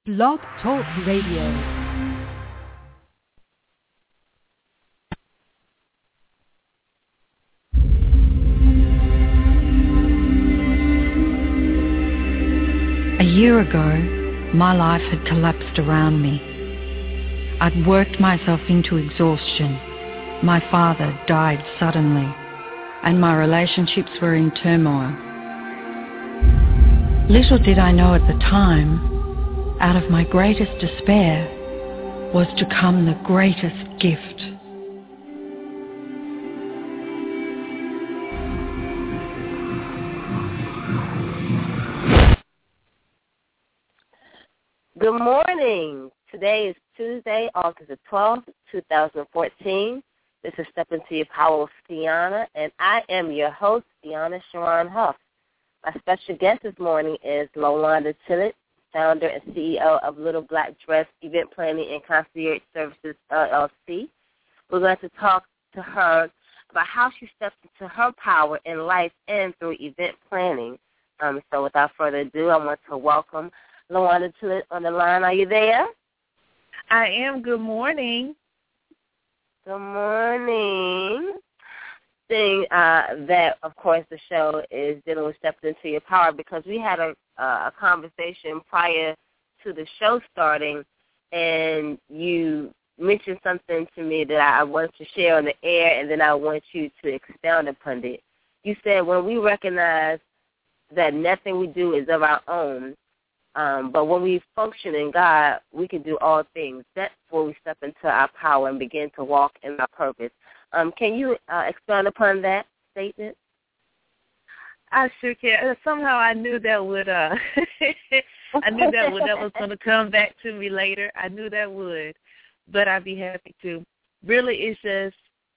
Blog Talk Radio. A year ago, my life had collapsed around me. I'd worked myself into exhaustion. My father died suddenly, and my relationships were in turmoil. Little did I know at the time, out of my greatest despair was to come the greatest gift. Good morning. Today is Tuesday, August the 12th, 2014. This is Step Into Your Power with Deanna, and I am your host, Deanna Sharon Huff. My special guest this morning is LaWanda Tillett, founder and CEO of Little Black Dress Event Planning and Concierge Services, LLC. We're going to talk to her about how she steps into her power in life and through event planning. So without further ado, I want to welcome LaWanda Tillett on the line. Are you there? I am. Good morning. Good morning. Thing that, of course, the show is dealing with stepping into your power, because we had a conversation prior to the show starting, and you mentioned something to me that I wanted to share on the air, and then I want you to expound upon it. You said when we recognize that nothing we do is of our own, but when we function in God, we can do all things. That's where we step into our power and begin to walk in our purpose. Can you expand upon that statement? I sure can. Somehow I knew that would. I knew that was going to come back to me later. I knew that would, but I'd be happy to. Really, it's just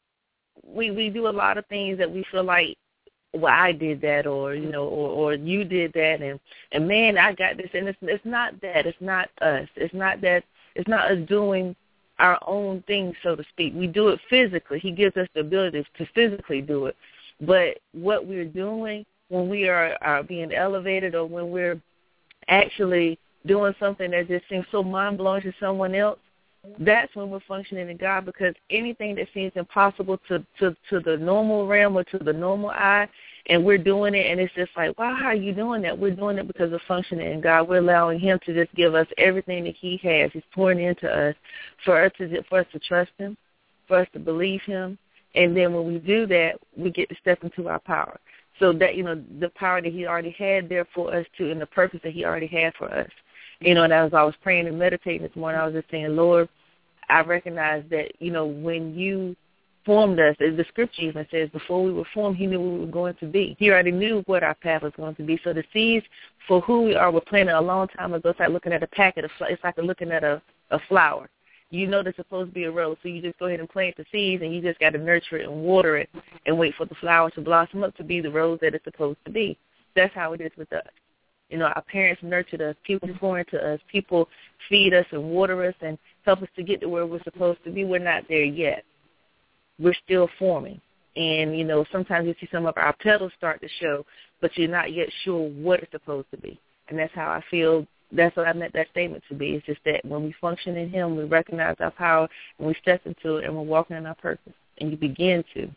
we do a lot of things that we feel like, well, I did that, or or you did that, and man, I got this, and it's not that. It's not us. It's not that. It's not us doing our own thing, so to speak. We do it physically. He gives us the ability to physically do it. But what we're doing when we are being elevated, or when we're actually doing something that just seems so mind-blowing to someone else, that's when we're functioning in God, because anything that seems impossible to the normal realm or to the normal eye, and we're doing it, and it's just like, wow, how are you doing that? We're doing it because of functioning in God. We're allowing Him to just give us everything that He has. He's pouring into us for us to trust Him, for us to believe Him, and then when we do that, we get to step into our power. So that, the power that He already had there for us too, and the purpose that He already had for us. And as I was praying and meditating this morning, I was just saying, Lord, I recognize that, when you formed us, as the scripture even says, before we were formed, He knew what we were going to be. He already knew what our path was going to be. So the seeds for who we are were planted a long time ago. It's like looking at a packet of flowers. It's like looking at a flower. There's supposed to be a rose, so you just go ahead and plant the seeds, and you just got to nurture it and water it and wait for the flower to blossom up to be the rose that it's supposed to be. That's how it is with us. Our parents nurtured us. People pour into us. People feed us and water us and help us to get to where we're supposed to be. We're not there yet. We're still forming. And, sometimes you see some of our petals start to show, but you're not yet sure what it's supposed to be. And that's how I feel. That's what I meant that statement to be. It's just that when we function in Him, we recognize our power, and we step into it, and we're walking in our purpose. And you begin to.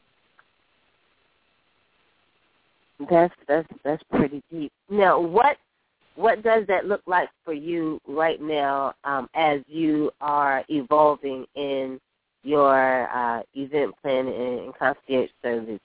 That's pretty deep. Now, what does that look like for you right now as you are evolving in your event planning and concierge service?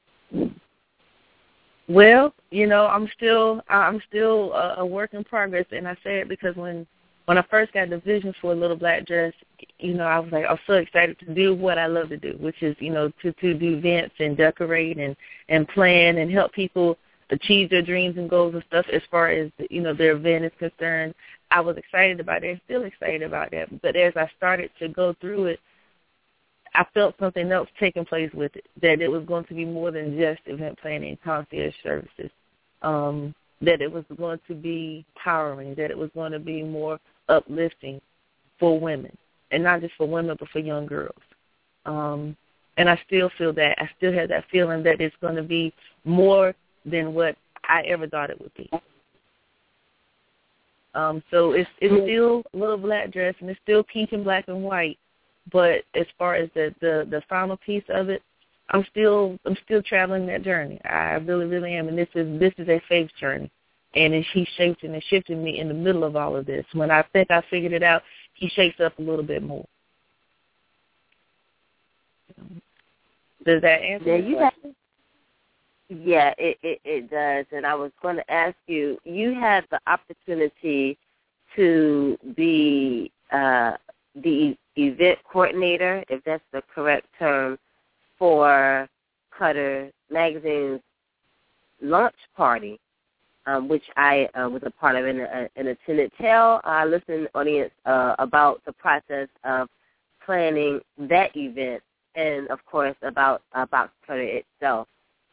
Well, I'm still a work in progress, and I say it because when I first got the vision for Little Black Dress, I was so excited to do what I love to do, which is, to do events and decorate and plan and help people achieve their dreams and goals and stuff as far as, their event is concerned. I was excited about it and still excited about that. But as I started to go through it, I felt something else taking place with it, that it was going to be more than just event planning and concierge services, that it was going to be empowering, that it was going to be more uplifting for women, and not just for women, but for young girls. And I still feel that. I still have that feeling that it's going to be more than what I ever thought it would be. So it's still a little black dress, and it's still pink and black and white. But as far as the final piece of it, I'm still traveling that journey. I really, really am, and this is a faith journey. And he's shaping and shifting me in the middle of all of this. When I think I figured it out, he shakes up a little bit more. Does that answer your question? Yeah, it does. And I was going to ask you, you had the opportunity to be the event coordinator, if that's the correct term, for Cutter Magazine's launch party, which I was a part of and attended. Tell our listening audience about the process of planning that event and, of course, about Box Cutter itself.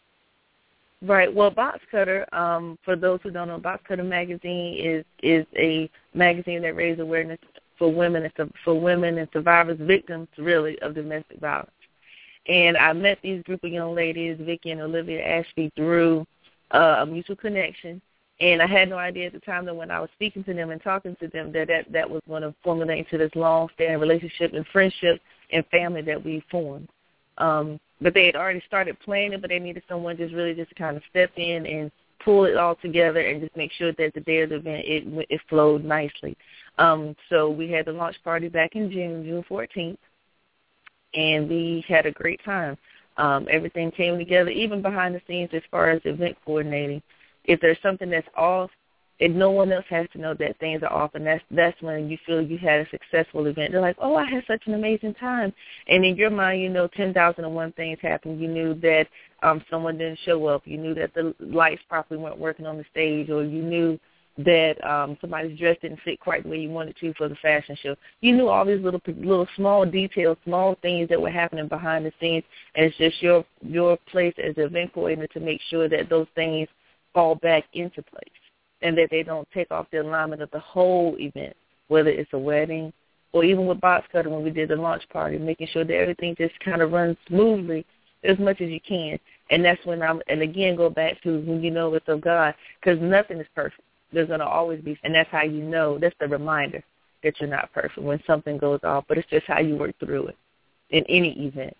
Right. Well, Box Cutter, for those who don't know, Box Cutter Magazine is a magazine that raises awareness for women and survivors, victims, really, of domestic violence. And I met these group of young ladies, Vicki and Olivia Ashby, through a mutual connection. And I had no idea at the time that when I was speaking to them and talking to them that was going to formulate into this long-standing relationship and friendship and family that we formed. But they had already started planning, but they needed someone just to kind of step in and pull it all together and just make sure that the day of the event, it flowed nicely. So we had the launch party back in June 14th, and we had a great time. Everything came together, even behind the scenes as far as event coordinating. If there's something that's off, and no one else has to know that things are off, and that's when you feel you had a successful event. They're like, oh, I had such an amazing time. And in your mind, 10,001 things happened. You knew that someone didn't show up. You knew that the lights properly weren't working on the stage, or you knew that somebody's dress didn't fit quite the way you wanted to for the fashion show. You knew all these little small details, small things that were happening behind the scenes, and it's just your place as an event coordinator to make sure that those things fall back into place and that they don't take off the alignment of the whole event, whether it's a wedding or even with Box Cutter when we did the launch party, making sure that everything just kind of runs smoothly as much as you can. And that's when again, go back to when you know it's of God, because nothing is perfect. There's going to always be, and that's how you know, that's the reminder that you're not perfect when something goes off, but it's just how you work through it in any event.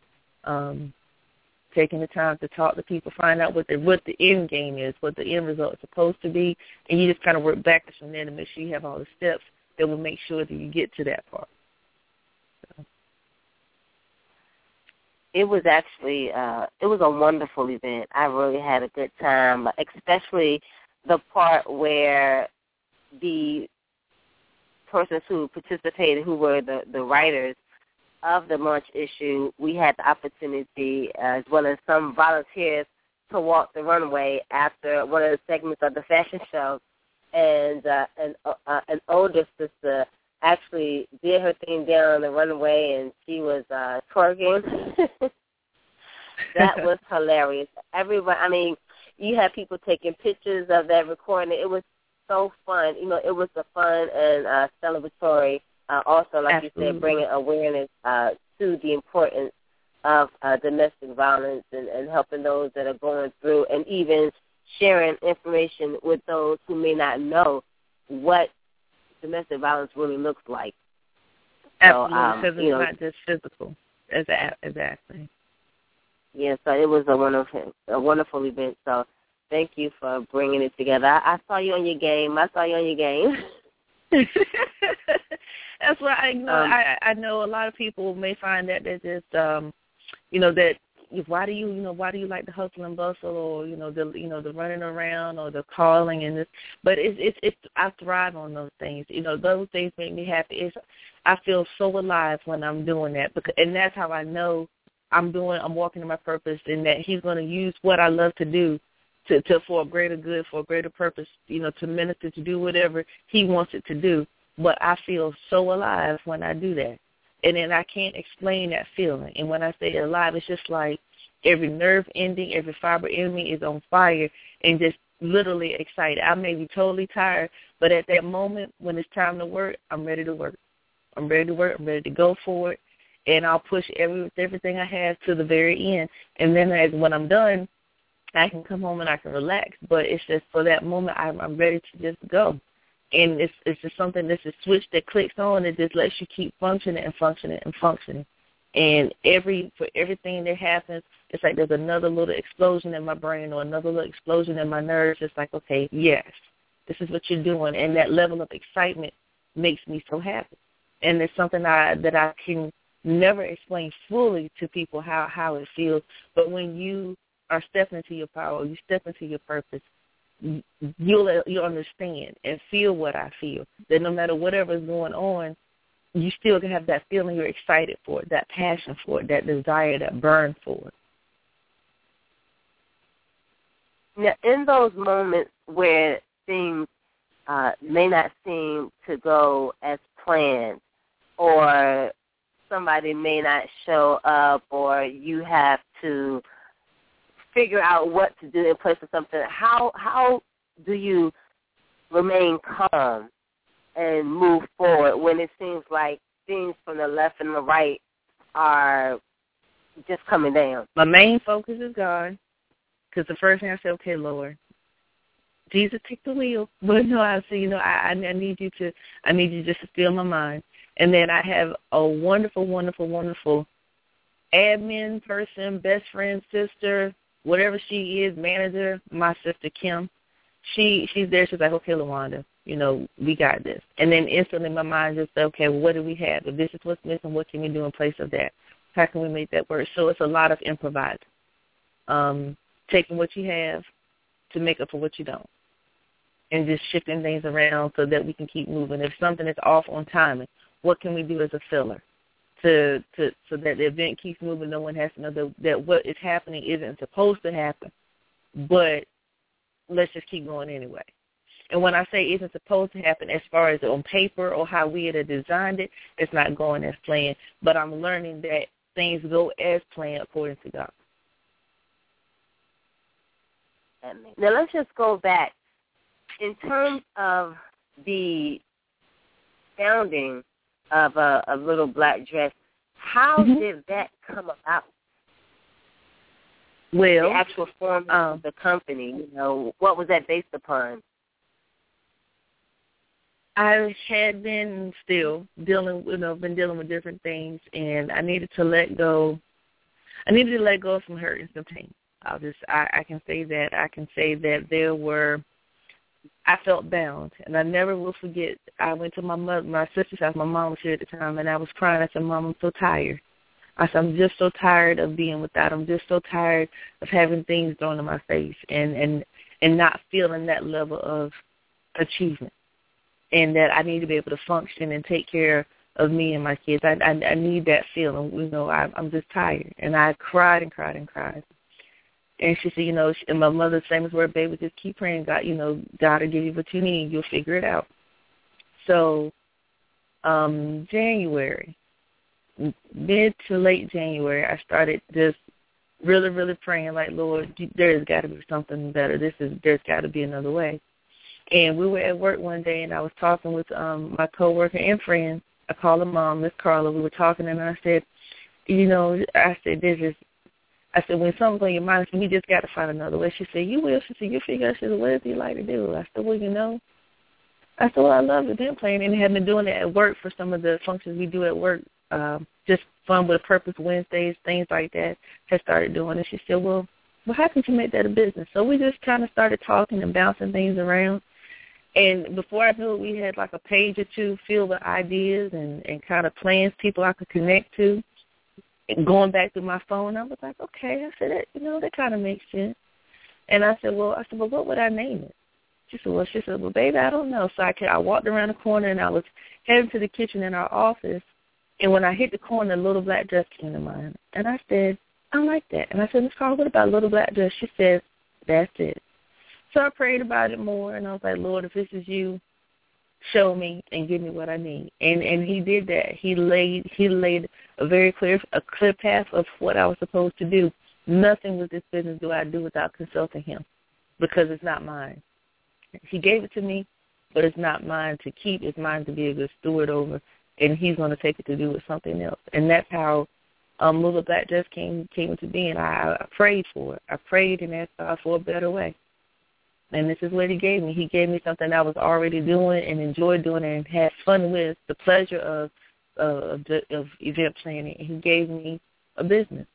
Taking the time to talk to people, find out what the end game is, what the end result is supposed to be, and you just kind of work backwards from there to make sure you have all the steps that will make sure that you get to that part. So. It was actually, it was a wonderful event. I really had a good time, especially the part where the persons who participated, who were the writers of the launch issue, we had the opportunity, as well as some volunteers, to walk the runway after one of the segments of the fashion show. And an older sister actually did her thing down on the runway, and she was twerking. That was hilarious. Everyone, you had people taking pictures of that recording. It was so fun. It was a fun and celebratory. Also, like Absolutely. You said, bringing awareness to the importance of domestic violence and helping those that are going through, and even sharing information with those who may not know what domestic violence really looks like. Absolutely, because it's not just physical. Exactly. Yeah, so it was a wonderful event. So thank you for bringing it together. I saw you on your game. That's why I know a lot of people may find that they're just that why do you like the hustle and bustle, or the running around or the calling and this, but it's I thrive on those things. Those things make me happy. I feel so alive when I'm doing that, and that's how I know I'm walking in my purpose, and that He's going to use what I love to do to for a greater good, for a greater purpose, to minister, to do whatever He wants it to do. But I feel so alive when I do that. And then I can't explain that feeling. And when I say alive, it's just like every nerve ending, every fiber in me is on fire and just literally excited. I may be totally tired, but at that moment when it's time to work, I'm ready to work. I'm ready to work. I'm ready to go for it. And I'll push everything I have to the very end. And then when I'm done, I can come home and I can relax. But it's just for that moment, I'm ready to just go. And it's just something that's a switch that clicks on. It just lets you keep functioning and functioning and functioning. And for everything that happens, it's like there's another little explosion in my brain or another little explosion in my nerves. It's like, okay, yes, this is what you're doing. And that level of excitement makes me so happy. And it's something that I can never explain fully to people how it feels. But when you are stepping into your power, you step into your purpose, you'll understand and feel what I feel, that no matter whatever is going on, you still can have that feeling you're excited for it, that passion for it, that desire, that burn for it. Now, in those moments where things may not seem to go as planned, or somebody may not show up, or you have to figure out what to do in place of something, how do you remain calm and move forward when it seems like things from the left and the right are just coming down? My main focus is God, because the first thing I say, okay, Lord, Jesus, take the wheel. But no, I say, I need you just to still my mind. And then I have a wonderful, wonderful, wonderful admin person, best friend, sister, whatever she is, manager, my sister Kim. She's there. She's like, okay, LaWanda, we got this. And then instantly my mind just said, okay, well, what do we have? If this is what's missing, what can we do in place of that? How can we make that work? So it's a lot of improvising, taking what you have to make up for what you don't, and just shifting things around so that we can keep moving. If something is off on timing, what can we do as a filler so that the event keeps moving? No one has to know that what is happening isn't supposed to happen, but let's just keep going anyway. And when I say isn't supposed to happen, as far as on paper or how we had designed it, it's not going as planned. But I'm learning that things go as planned according to God. Now let's just go back. In terms of the founding of a Little Black Dress, how did that come about? Well, the actual form of the company, what was that based upon? I had been still dealing with different things, and I needed to let go. I needed to let go of some hurt and some pain. I can say that. I can say that I felt bound, and I never will forget. I went to my sister's house. My mom was here at the time, and I was crying. I said, Mom, I'm so tired. I said, I'm just so tired of being without. I'm just so tired of having things thrown in my face and not feeling that level of achievement, and that I need to be able to function and take care of me and my kids. I need that feeling. I'm just tired. And I cried and cried and cried. And she said, and my mother's famous word, baby, just keep praying. God, God will give you what you need. You'll figure it out. So January, mid to late January, I started just really, really praying like, Lord, there's got to be something better. There's got to be another way. And we were at work one day, and I was talking with my coworker and friend. I called her mom, Miss Carla. We were talking, and I said, I said, when something's on your mind, we just got to find another way. She said, you will. She said, you figure out. She said, what does he like to do? I said, well, I said, well, I love the band playing, and had been doing it at work for some of the functions we do at work, just Fun with a Purpose Wednesdays, things like that, had started doing it. She said, well, how can you make that a business? So we just kind of started talking and bouncing things around. And before I knew it, we had like a page or two filled with ideas and kind of plans, people I could connect to. And going back through my phone, I was like, okay. I said, that kind of makes sense. And I said, well, what would I name it? She said, well, baby, I don't know. So I walked around the corner, and I was heading to the kitchen in our office. And when I hit the corner, Little Black Dress came to mind. And I said, I like that. And I said, Ms. Carl, what about Little Black Dress? She said, that's it. So I prayed about it more, and I was like, Lord, if this is you, show me and give me what I need. And he did that. He laid a very clear path of what I was supposed to do. Nothing with this business do I do without consulting him, because it's not mine. He gave it to me, but it's not mine to keep. It's mine to be a good steward over, and he's going to take it to do with something else. And that's how Little Black Dress came into being. I prayed for it. I prayed and asked God for a better way. And this is what he gave me. He gave me something I was already doing and enjoyed doing and had fun with, the pleasure of event planning. He gave me a business.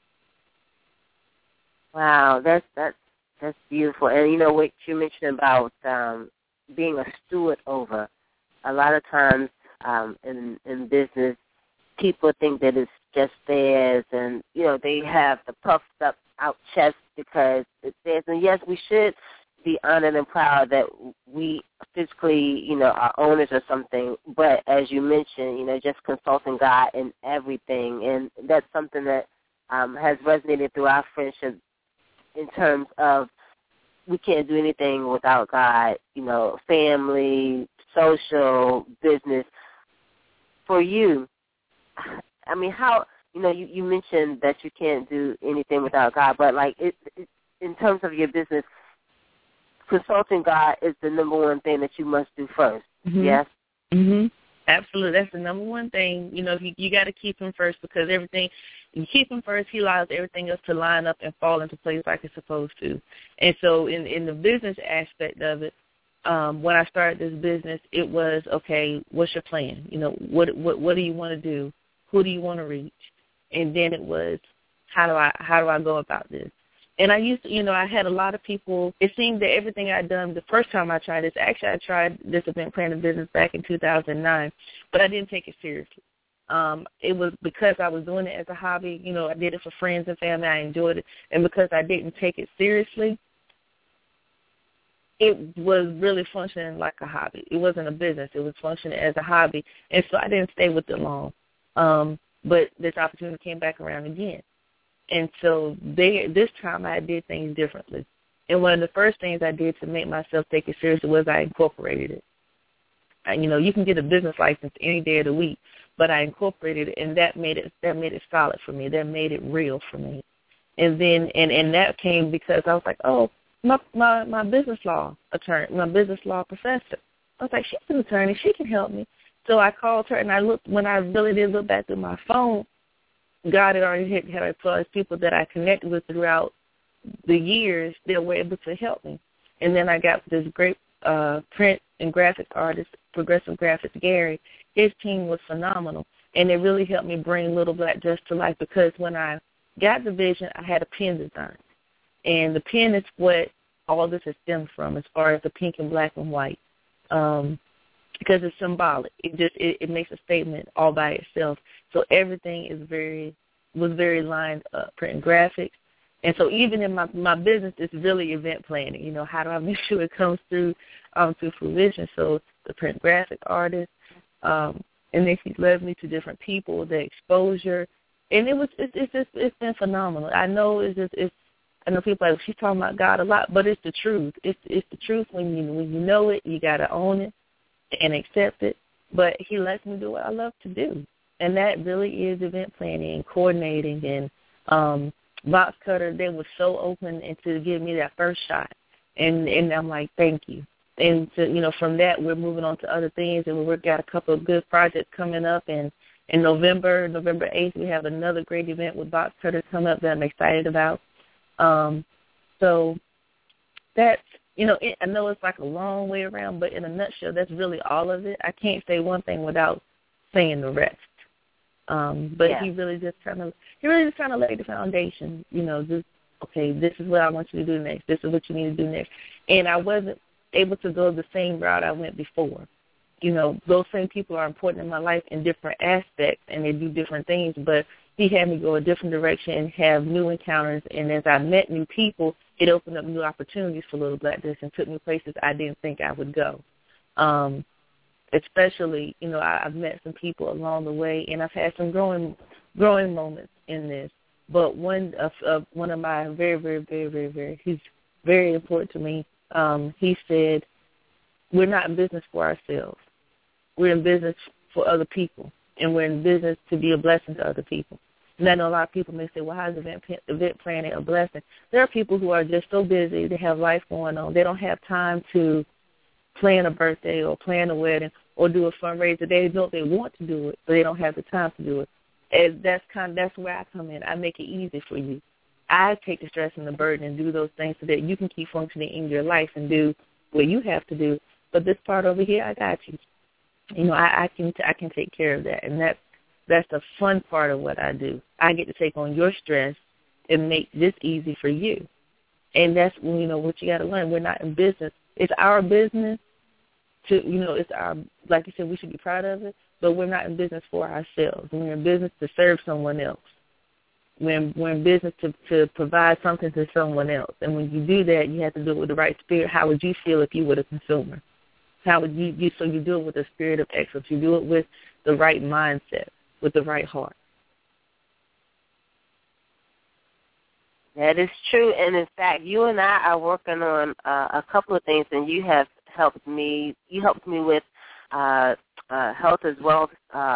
Wow, that's beautiful. And you know what you mentioned about being a steward over. A lot of times in business, people think that it's just theirs, and you know they have the puffed up out chest because it's theirs. And yes, we should be honored and proud that we physically, you know, are owners of something. But as you mentioned, you know, just consulting God in everything, and that's something that has resonated through our friendship in terms of we can't do anything without God. You know, family, social, business. For you, I mean, how, you know, you mentioned that you can't do anything without God, but like in terms of your business, consulting God is the number one thing that you must do first. Mm-hmm. Yes? Mm-hmm. Absolutely. That's the number one thing. You know, you got to keep him first, because everything, you keep him first, he allows everything else to line up and fall into place like it's supposed to. And so in the business aspect of it, when I started this business, it was, okay, what's your plan? You know, what do you want to do? Who do you want to reach? And then it was, how do I go about this? And I used to, you know, I had a lot of people. It seemed that everything I'd done the first time I tried this, actually I tried this event planning business back in 2009, but I didn't take it seriously. It was because I was doing it as a hobby. You know, I did it for friends and family. I enjoyed it. And because I didn't take it seriously, it was really functioning like a hobby. It wasn't a business. It was functioning as a hobby. And so I didn't stay with it long. But this opportunity came back around again. And so this time I did things differently. And one of the first things I did to make myself take it seriously was I incorporated it. And, you know, you can get a business license any day of the week, but I incorporated it, and that made it solid for me. That made it real for me. And then and that came because I was like, oh, my business law attorney, my business law professor. I was like, she's an attorney. She can help me. So I called her, and I looked. When I really did look back through my phone, God had already had all these people that I connected with throughout the years that were able to help me. And then I got this great print and graphic artist, Progressive Graphics, Gary. His team was phenomenal, and it really helped me bring Little Black Dress to life, because when I got the vision, I had a pen design. And the pen is what all this is stemmed from, as far as the pink and black and white, because it's symbolic. It makes a statement all by itself. So everything was very lined up, print and graphics. And so even in my business, it's really event planning. You know, how do I make sure it comes through to fruition? So the print graphic artist, and then he led me to different people, the exposure, and it's been phenomenal. I know I know people are like, she's talking about God a lot, but it's the truth. It's the truth. When you know it, you got to own it and accept it. But he lets me do what I love to do, and that really is event planning and coordinating. And Box Cutter, they were so open and to give me that first shot, and I'm like, thank you. And from that, we're moving on to other things, and we've got a couple of good projects coming up. And in November 8th, we have another great event with Box Cutter coming up that I'm excited about. So that's, I know it's like a long way around, but in a nutshell, that's really all of it. I can't say one thing without saying the rest. But yeah. He really just kind of laid the foundation, just, okay, this is what I want you to do next. This is what you need to do next. And I wasn't able to go the same route I went before. Those same people are important in my life in different aspects, and they do different things, but he had me go a different direction and have new encounters. And as I met new people, it opened up new opportunities for Little Black Dress and took me places I didn't think I would go. Especially, I've met some people along the way, and I've had some growing moments in this. But one of my very, very, very, very, very, he's very important to me. He said, we're not in business for ourselves. We're in business for other people, and we're in business to be a blessing to other people. And I know a lot of people may say, well, how is event planning a blessing? There are people who are just so busy, they have life going on. They don't have time to plan a birthday or plan a wedding or do a fundraiser. They know they want to do it, but they don't have the time to do it. And that's where I come in. I make it easy for you. I take the stress and the burden and do those things so that you can keep functioning in your life and do what you have to do, but this part over here, I got you. You know, I can take care of that, and that's the fun part of what I do. I get to take on your stress and make this easy for you, and that's what you got to learn. We're not in business. It's our business it's our, like you said, we should be proud of it, but we're not in business for ourselves. We're in business to serve someone else. We're in business to provide something to someone else, and when you do that, you have to do it with the right spirit. How would you feel if you were a consumer? How would you so you do it with a spirit of excellence. You do it with the right mindset, with the right heart. That is true, and in fact, you and I are working on a couple of things, and you have helped me. You helped me with Health as Wealth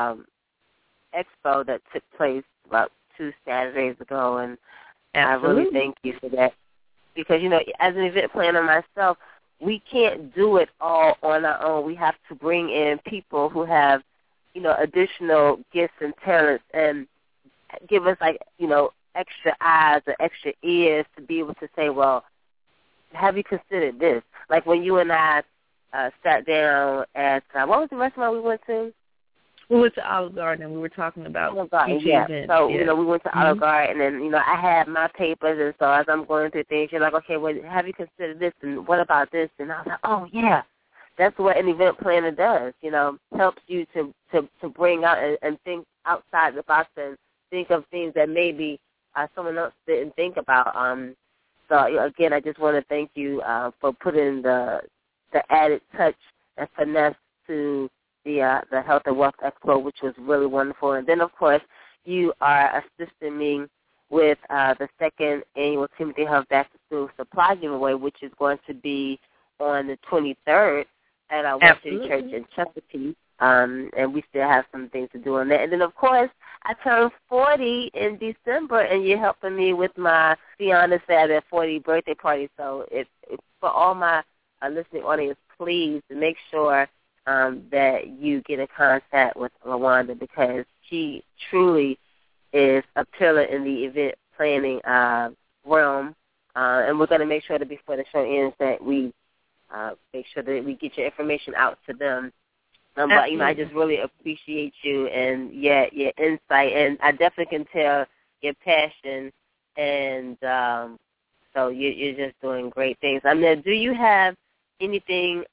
Expo that took place about 2 Saturdays ago, and Absolutely. I really thank you for that. Because, as an event planner myself, we can't do it all on our own. We have to bring in people who have, additional gifts and talents and give us, extra eyes or extra ears to be able to say, well, have you considered this? Like when you and I sat down at, what was the restaurant we went to? We went to Olive Garden, and we were talking about future events. So, we went to Olive Garden, and, I had my papers, and so as I'm going through things, you're like, okay, well, have you considered this, and what about this? And I was like, oh, yeah. That's what an event planner does, helps you to bring out and think outside the box and think of things that maybe someone else didn't think about. So, again, I just want to thank you for putting the added touch and finesse to the Health and Wealth Expo, which was really wonderful. And then, of course, you are assisting me with the second annual Timothy Huff Back to School Supply Giveaway, which is going to be on the 23rd at our Western Church in Chesapeake. And we still have some things to do on that. And then, of course, I turned 40 in December, and you're helping me with my fiance at a 40 birthday party. So it's for all my listening audience, please make sure that you get in contact with LaWanda, because she truly is a pillar in the event planning realm. And we're going to make sure that before the show ends that we make sure that we get your information out to them. But, I just really appreciate you and your insight, and I definitely can tell your passion, and so you're just doing great things. I mean, do you have anything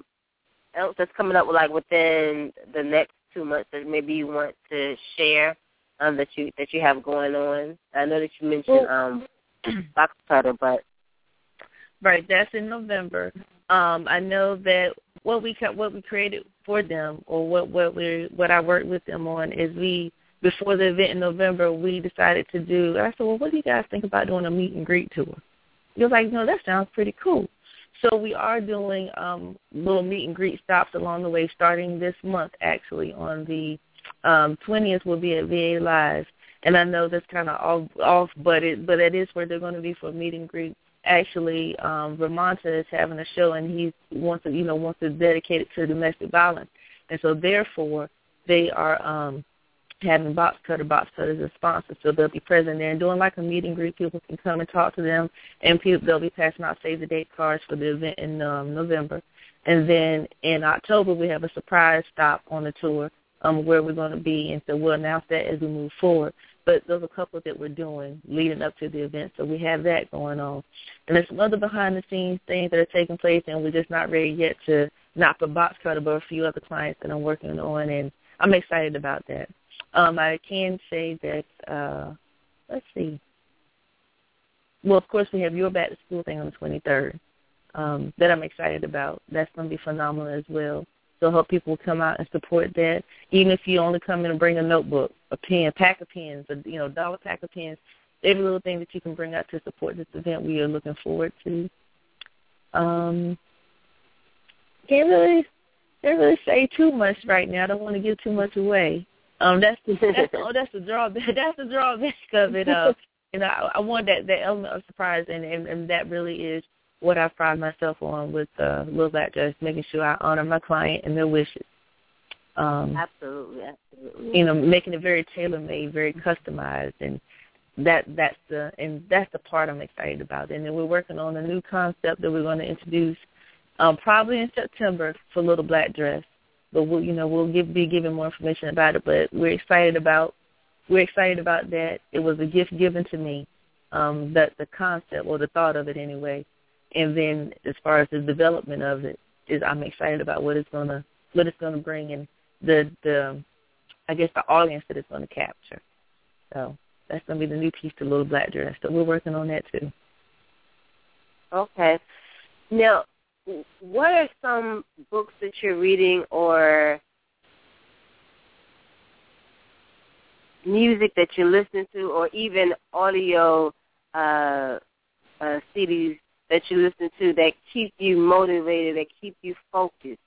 else that's coming up within the next 2 months that maybe you want to share that you have going on? I know that you mentioned box cutter, but right, that's in November. I know that what we created for them, or what I worked with them on, is before the event in November, we decided to do. I said, well, what do you guys think about doing a meet and greet tour? You're like, no, that sounds pretty cool. So we are doing little meet and greet stops along the way, starting this month. Actually, on the 20th, we'll be at VA Live, and I know that's kind of off, but it is where they're going to be for meet and greet. Actually, Ramonta is having a show, and he wants to dedicate it to domestic violence, and so therefore they are having box cutters as sponsors, so they'll be present there and doing like a meet and greet. People can come and talk to them, and they'll be passing out save the date cards for the event in November, and then in October we have a surprise stop on the tour where we're going to be, and so we'll announce that as we move forward. But there's a couple that we're doing leading up to the event, so we have that going on. And there's some other behind-the-scenes things that are taking place, and we're just not ready yet to knock the box cutter, but a few other clients that I'm working on, and I'm excited about that. I can say that, let's see. Well, of course, we have your back-to-school thing on the 23rd that I'm excited about. That's going to be phenomenal as well. So I hope people will come out and support that. Even if you only come in and bring a notebook, a pen, pack of pens, a dollar pack of pens, every little thing that you can bring out to support this event, we are looking forward to. Can't really say too much right now. I don't want to give too much away. That's the drawback. That's the drawback of it. I want that element of surprise, and that really is what I pride myself on with Little Black Dress, making sure I honor my client and their wishes. Absolutely. Making it very tailor-made, very customized, and that's the part I'm excited about. And then we're working on a new concept that we're going to introduce probably in September for Little Black Dress. But we'll be giving more information about it. But we're excited about that. It was a gift given to me, that the concept or the thought of it anyway. And then as far as the development of it, I'm excited about what it's gonna bring and the I guess the audience that it's gonna capture. So that's gonna be the new piece to Little Black Dress. So we're working on that too. Okay. Now, what are some books that you're reading or music that you're listening to, or even audio CDs that you listen to that keep you motivated, that keep you focused?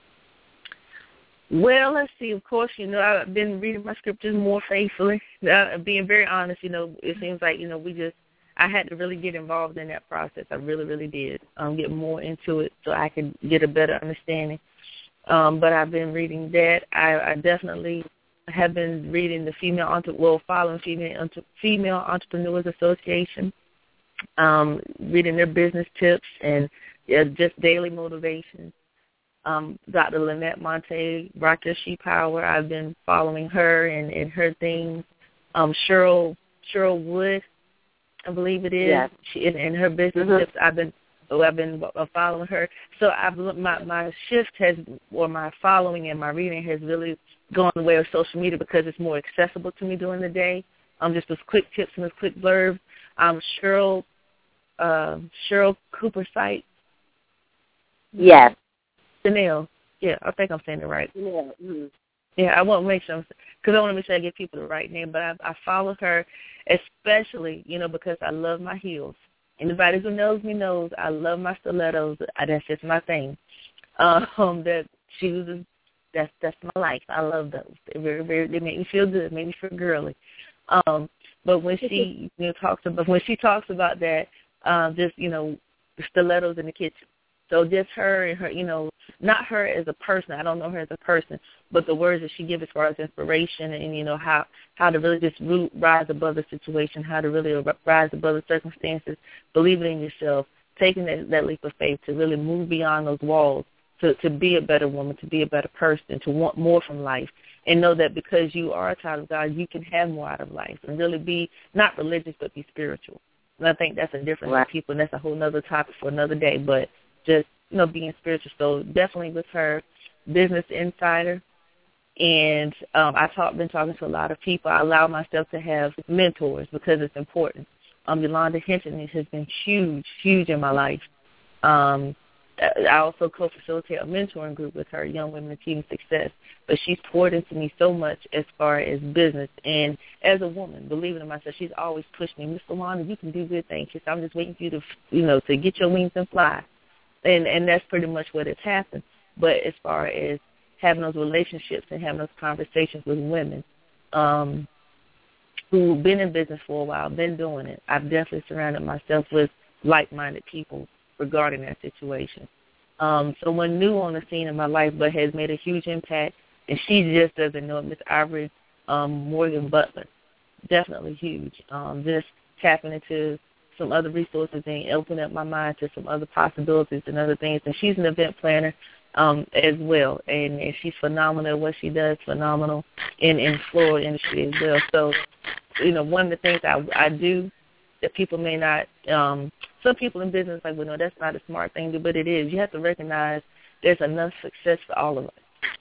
Well, let's see. Of course, I've been reading my scriptures more faithfully. Being very honest, it seems like, I had to really get involved in that process. I really, really did. Get more into it so I could get a better understanding. But I've been reading that. I definitely have been reading the following Female Entrepreneurs Association, reading their business tips and just daily motivation. Dr. Lynette Monte, Rocker She Power, I've been following her and her things. Cheryl Wood, I believe it is. Yes. She and her business tips. I've been following her. So my shift my following and my reading has really gone the way of social media because it's more accessible to me during the day. Just those quick tips and those quick blurbs. Cheryl Cooper site. Yes. Chanel. Yeah, I think I'm saying it right. Yeah. Mm-hmm. Yeah, I want to make sure, because I want to make sure I give people the right name, but I follow her, especially, because I love my heels. Anybody who knows me knows I love my stilettos. That's just my thing. That shoes, that's my life. I love those. They make me feel good, make me feel girly. But when she talks about that, just the stilettos in the kitchen. So just her and her, not her as a person. I don't know her as a person, but the words that she gives as far as inspiration and, how to really just rise above the situation, how to really rise above the circumstances, believing in yourself, taking that leap of faith to really move beyond those walls, to be a better woman, to be a better person, to want more from life, and know that because you are a child of God, you can have more out of life and really be not religious but be spiritual. And I think that's a difference for people, and that's a whole other topic for another day, but just, being spiritual. So definitely with her, Business Insider. And I've been talking to a lot of people. I allow myself to have mentors because it's important. Yolanda Hinton has been huge in my life. I also co-facilitate a mentoring group with her, Young Women Achieving Success. But she's poured into me so much as far as business. And as a woman, believing in myself, she's always pushed me. Miss Yolanda, you can do good things. She said, I'm just waiting for you to, to get your wings and fly. And that's pretty much what has happened. But as far as having those relationships and having those conversations with women who've been in business for a while, been doing it, I've definitely surrounded myself with like-minded people regarding that situation. Someone new on the scene in my life but has made a huge impact, and she just doesn't know it, Miss Ivory Morgan Butler. Definitely huge. Just tapping into some other resources and opening up my mind to some other possibilities and other things. And she's an event planner as well, and she's phenomenal at what she does, phenomenal in Florida industry as well. So, one of the things I do that people may not, some people in business like, well, no, that's not a smart thing to do, but it is. You have to recognize there's enough success for all of us.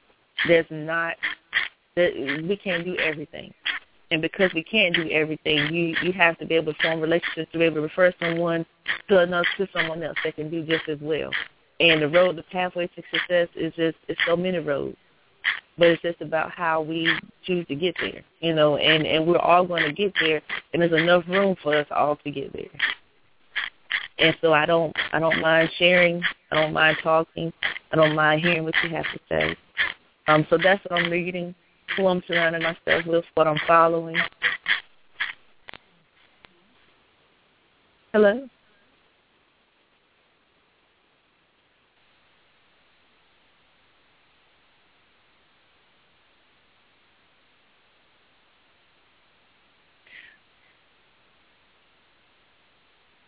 We can't do everything. And because we can't do everything, you have to be able to form relationships to be able to refer someone to someone else that can do just as well. And the pathway to success it's so many roads. But it's just about how we choose to get there, and we're all going to get there, and there's enough room for us all to get there. And so I don't mind sharing, I don't mind talking, I don't mind hearing what you have to say. So that's what I'm reading, who I'm surrounding myself with, what I'm following. Hello?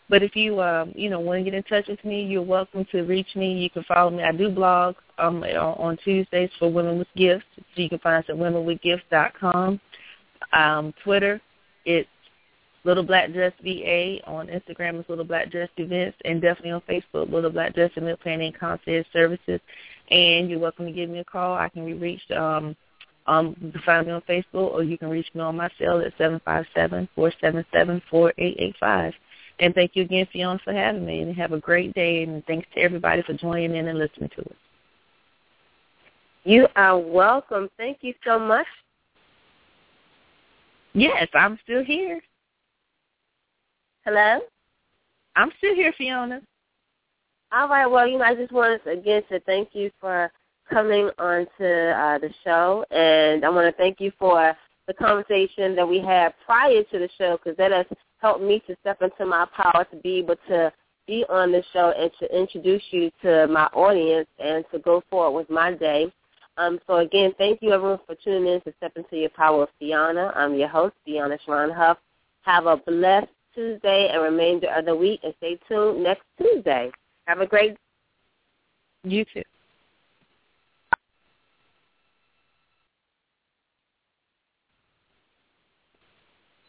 But if you, want to get in touch with me, you're welcome to reach me. You can follow me. I do blog on Tuesdays for Women with Gifts. So you can find us at womenwithgifts.com. Twitter, it's Little Black Dress VA. On Instagram, it's Little Black Dress Events. And definitely on Facebook, Little Black Dress and Meal Planning and Concierge Services. And you're welcome to give me a call. I can be reached. You can find me on Facebook, or you can reach me on my cell at 757-477-4885. And thank you again, Fiona, for having me. And have a great day. And thanks to everybody for joining in and listening to us. You are welcome. Thank you so much. Yes, I'm still here. Hello? I'm still here, Fiona. All right. Well, I just wanted, again, to thank you for coming on to the show. And I want to thank you for the conversation that we had prior to the show, because that has helped me to step into my power to be able to be on the show and to introduce you to my audience and to go forward with my day. So, again, thank you, everyone, for tuning in to Step Into Your Power with Fiona. I'm your host, Fiona Sharon Huff. Have a blessed Tuesday and remainder of the week, and stay tuned next Tuesday. Have a great You too.